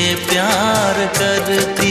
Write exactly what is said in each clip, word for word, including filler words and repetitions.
प्यार करती।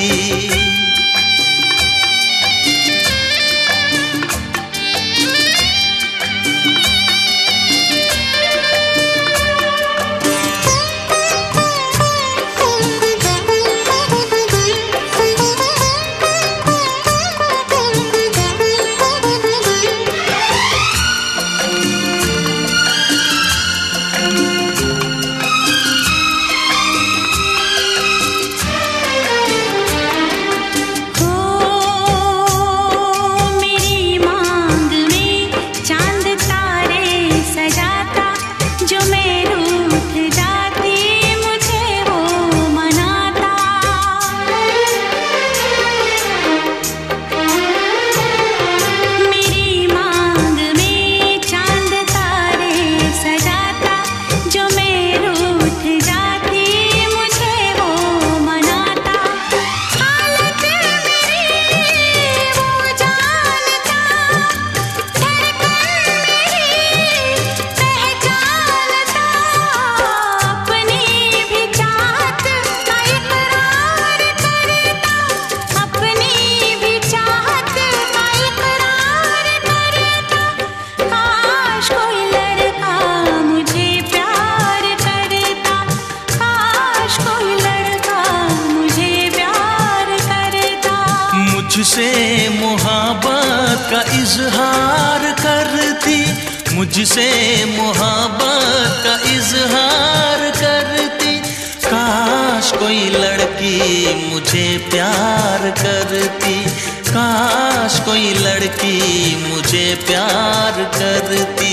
मुझसे मोहब्बत का इजहार करती, मुझसे मोहब्बत का इजहार करती। काश कोई लड़की मुझे प्यार करती, काश कोई लड़की मुझे प्यार करती।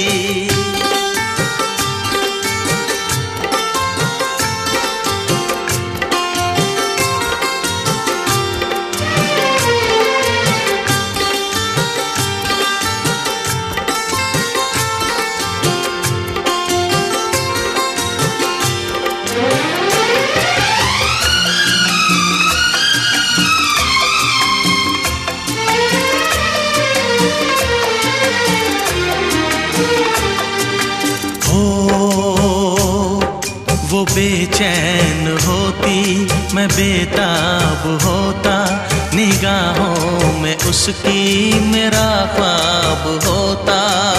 वो बेचैन होती, मैं बेताब होता, निगाहों में उसकी मेरा ख्वाब होता।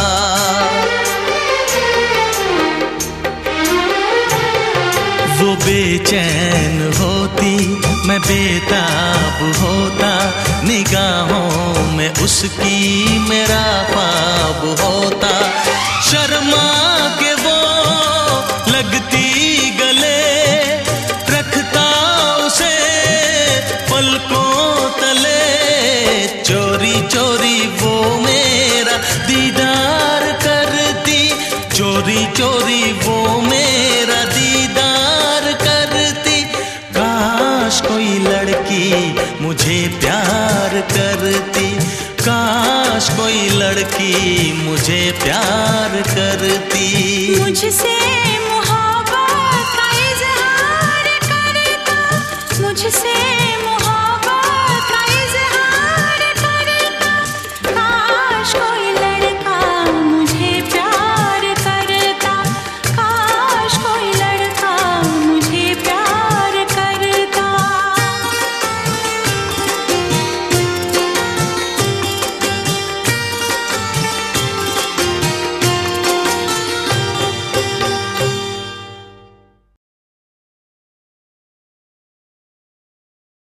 वो बेचैन होती, मैं बेताब होता, निगाहों में उसकी मेरा ख्वाब होता। शर्मा के वो लगती गले, रखता उसे पलकों तले। चोरी चोरी वो मेरा दीदार करती, चोरी चोरी वो मेरा दीदार करती। काश कोई लड़की मुझे प्यार करती, काश कोई लड़की मुझे प्यार करती। मुझसे मोहब्बत का इजहार करता, मुझसे